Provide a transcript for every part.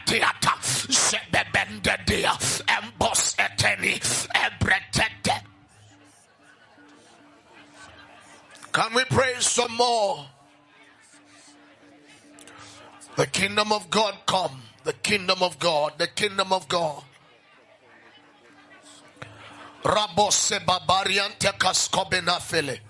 Ratiata, Sebebendedia, Embos Eteni, Ebretete. Can we pray some more? The kingdom of God come. The kingdom of God. The kingdom of God. Rabose babarian tekas kobenafele.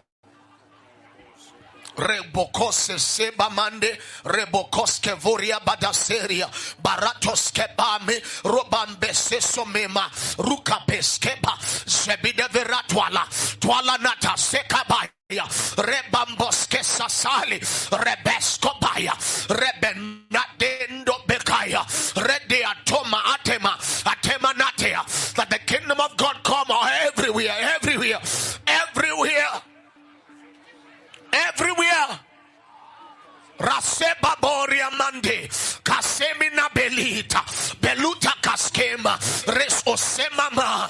Rebokose sebamande, rebokoske voria badaseria, baratoske bame, robambe sesomema, rukapeskeba, zebide veratwala, twala nata sekabaya, rebamboske sasali, rebeskobaya, rebenadendo bekaya, redeatoma atema natea, that the kingdom of God come everywhere. Raseba boria mande, kasemina belita, beluta kaskema, res osemama,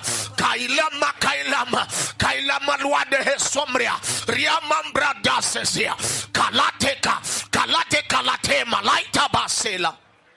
kailama luade hesomria, riamambra dasesia, kalate kalatema, laita basela.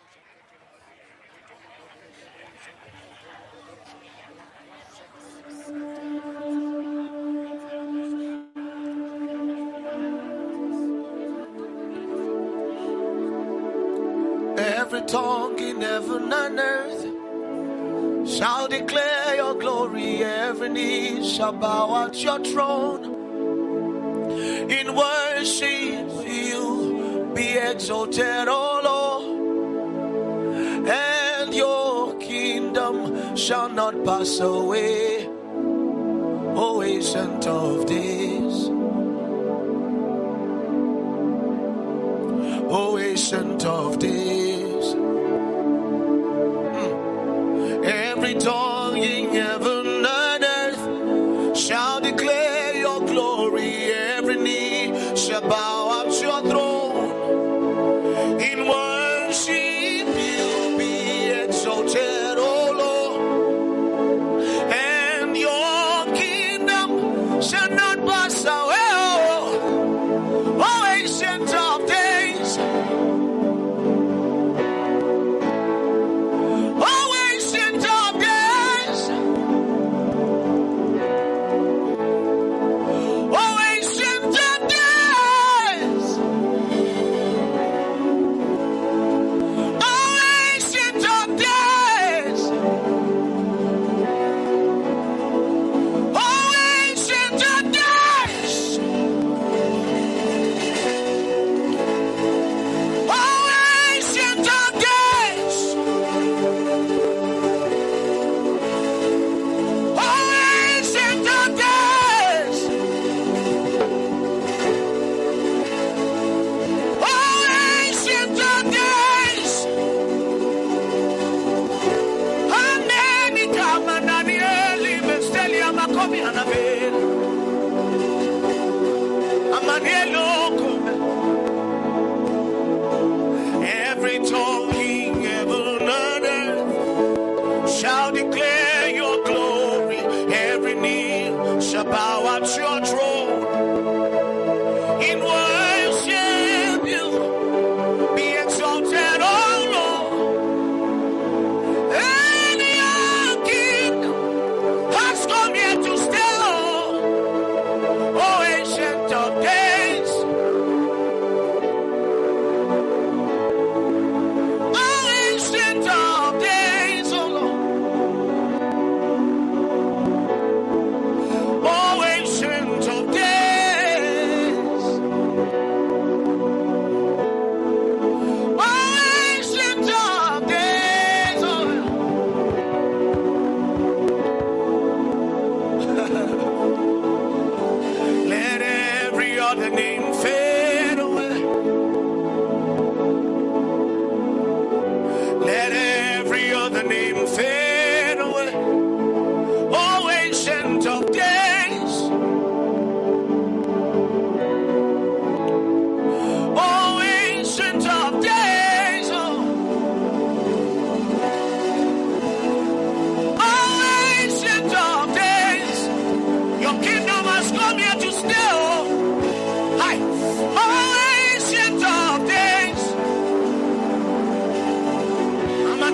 Every tongue in heaven and earth shall declare your glory. Every knee shall bow at your throne. In worship you be exalted, O Lord, and your kingdom shall not pass away, O ancient of days. O ancient of days. Every tongue in heaven and earth shall declare your glory. Every knee shall bow at your throne. In worship you be exalted, O Lord, and your kingdom shall not pass away. O ancient of days. Every tongue in heaven and earth shall declare your glory. Every knee shall bow at your throne. In worship you be exalted, O Lord, and your kingdom has come here to stay, O ancient of days. O ancient of days, O Lord. O ancient of days. O ancient of days, O Lord. Let every other name fade away. Let every other name fade away. O ancient of days. O ancient of days. O ancient of days. Your kingdom has come here to stay. Hi. O ancient of days.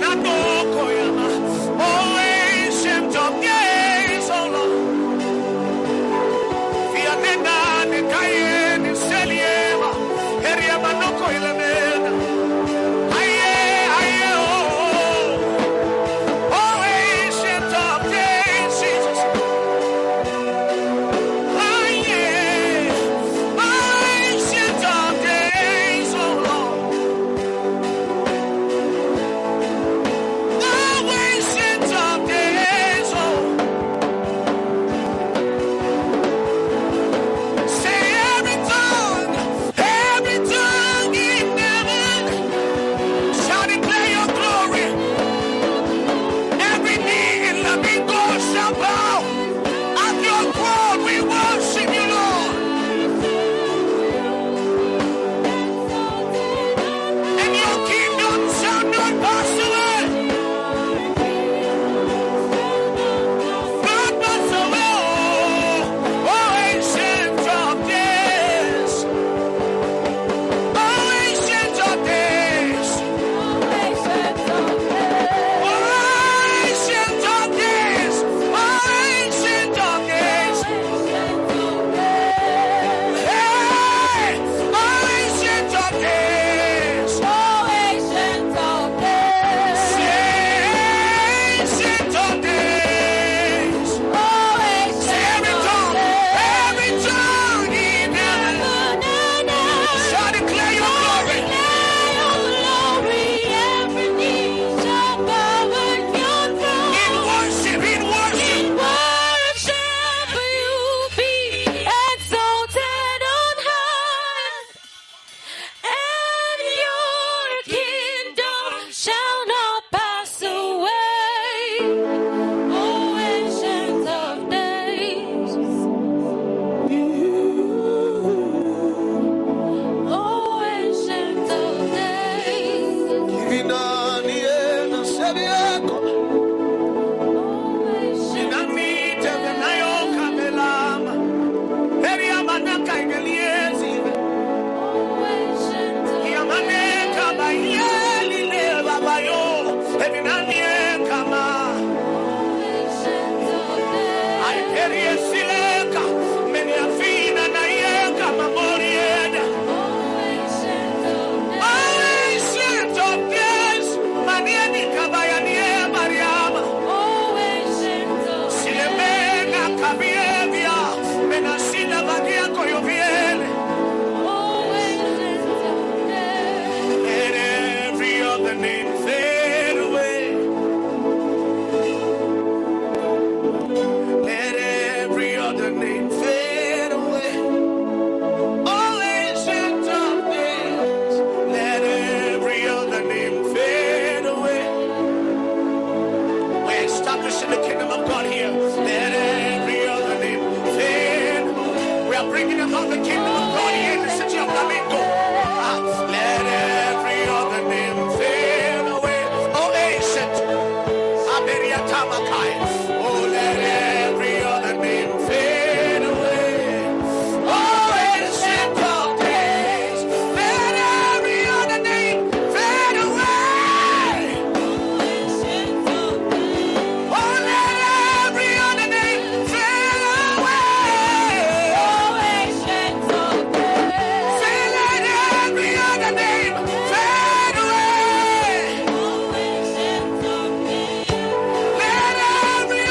Let every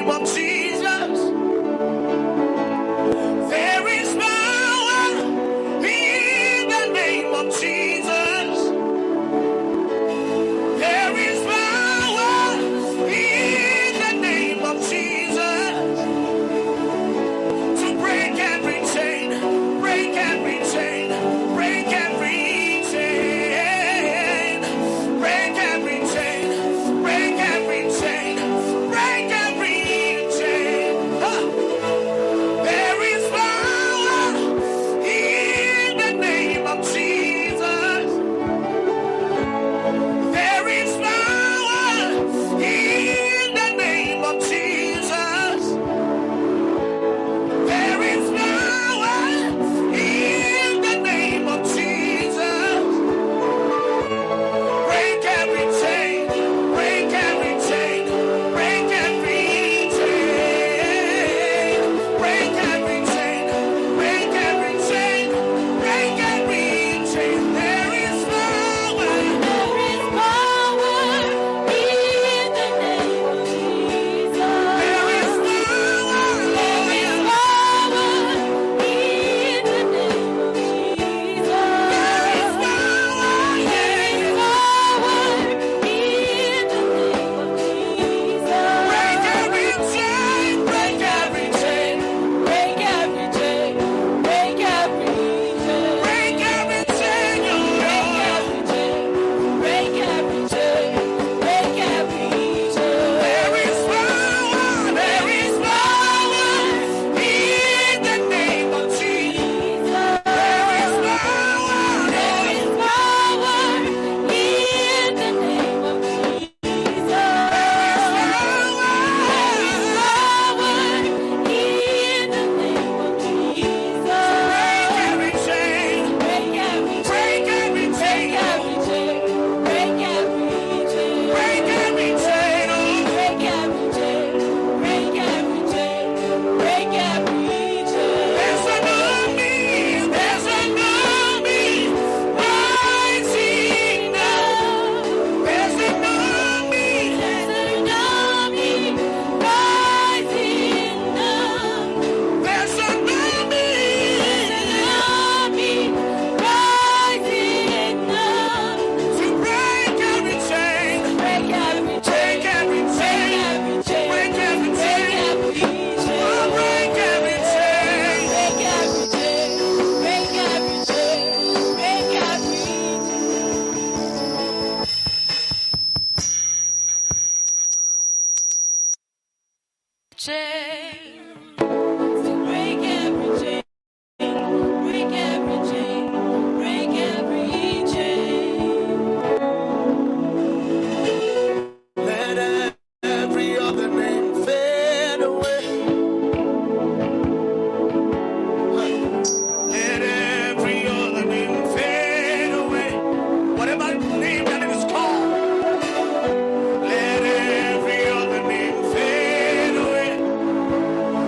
name of Jesus. There is power in the name of Jesus. There is power in the name of Jesus to break every chain, break every chain, break every chain, break every chain, break every chain, break every chain. There is power in the name of Jesus. There is power in the name of Jesus. There is power in the name of Jesus. Break every chain, break every chain, break every chain, break every chain, break every chain, break every chain. There is power. There is power in the name of Jesus. There is power. There is power in the name of Jesus. There is power. There is power in the name of Jesus. Break every chain, break every chain, break every chain, break every chain, break every chain, break every chain, break every chain. There is power, there is power in the name of Jesus. There is power, there is power in the name of Jesus. There is power, in the name of Jesus. Break every chain, break every chain, break every chain, break every chain, break every chain, break every chain, break every chain, break every chain. There's an army rising up. There's an army rising up. There's an army rising up to break every chain, break every chain, break every chain, break every chain, break every chain, break every chain, break every chain, break every chain, break every chain, to break every chain, break every chain, break every chain. Let every other name fade away. Let every other name fade away. Whatever name that it is called, let every other name fade away.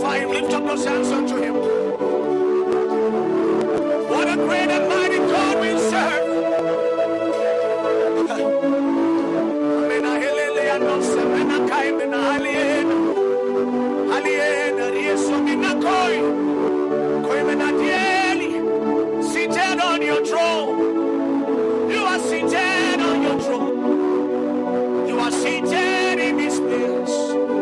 Magnify him. Lift up those hands unto him. What a great and mighty God we serve. Seated on your throne. You are seated on your throne. You are seated in this place.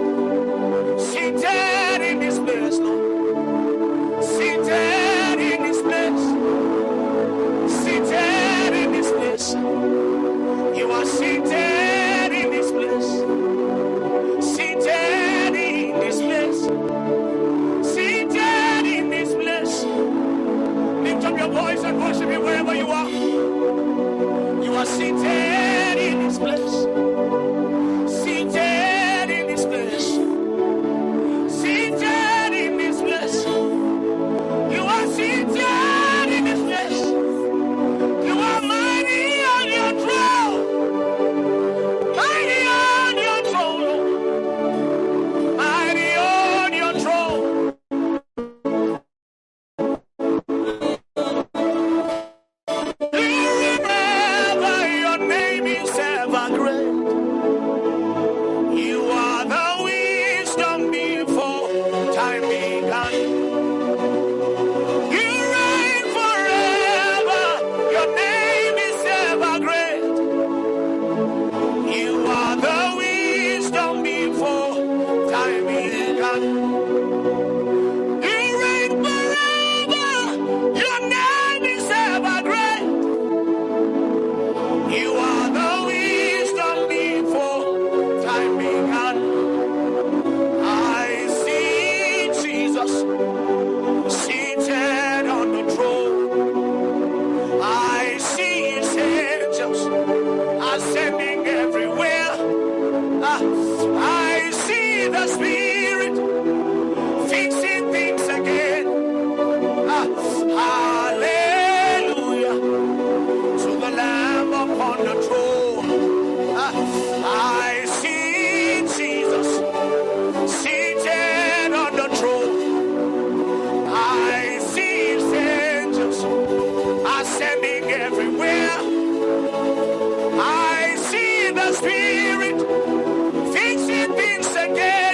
Seated in this place, Lord. Seated in this place. Seated in this place. You are seated in this place. Seated in this place. Seated in this place. Lift up your voice and worship him wherever you are. You are seated in this place. Seated in this place. Seated in this place. You are seated in this place. You are mighty on your throne. Mighty on your throne, Lord. Mighty on your throne. Remember your name is ever great. You are the wisdom before time began. You reign forever. Your name is ever great. You are the wisdom before time began. You reign forever. Your name is ever great. You are the wisdom before time began. I see Jesus seated on the throne. I see his angels ascending everywhere. I see the Spirit fixing things again. Hallelujah to the Lamb upon the throne. I see Jesus seated on the throne. I see his angels ascending everywhere. I see the Spirit fixing things again.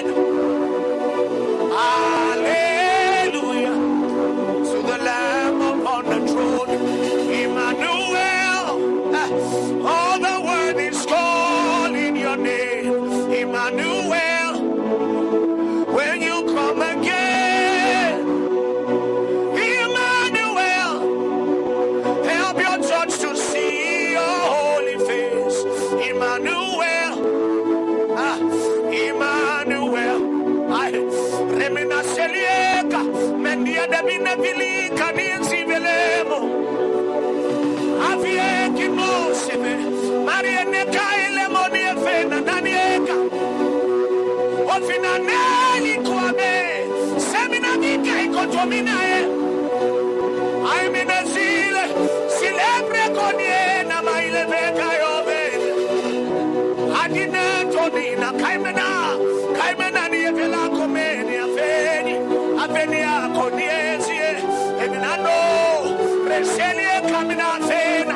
Hallelujah to the Lamb upon the throne. Emmanuel, all the world is calling your name. Emmanuel, when you come again. Emmanuel, help your church to see your holy face. Emmanuel, Emmanuel, remina selieka, mendia de binabilika ninsi velemo. Avie kimosebe, Maria neka ile monie fena nanieka. Ofina neli kwame, semina mika ikotomina e. I'm in a zile, celebre konye na maile veka yobe. Adina tonina kaimena ni evela komeni afeni akoniezie eminano reselie kamina fena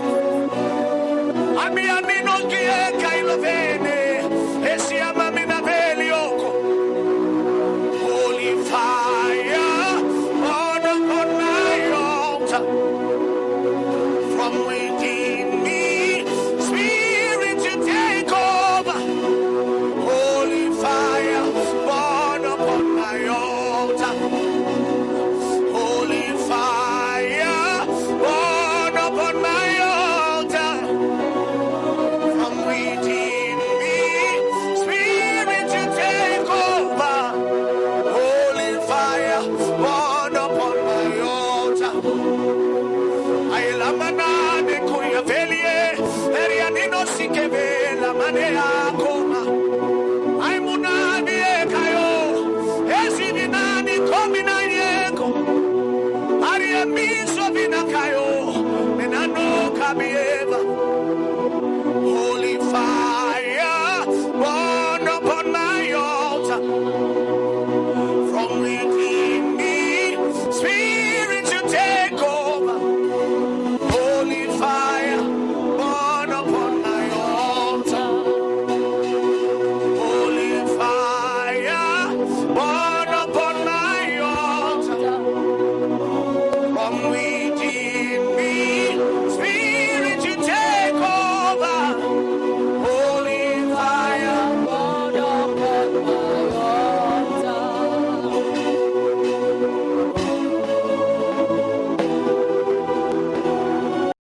amino kie kailovene esiama mina velioko. Holy fire on my altar from within me, Spirit to take over. Holy fire burn upon my altar. Holy fire burn upon my altar. From within me, Spirit to take over. Holy fire burn upon my altar. I lamana de kuya velie, erianino sikevela manea koma. I munani ekayo, esidinani komina yeko. Aria miso vinakayo, menano kabie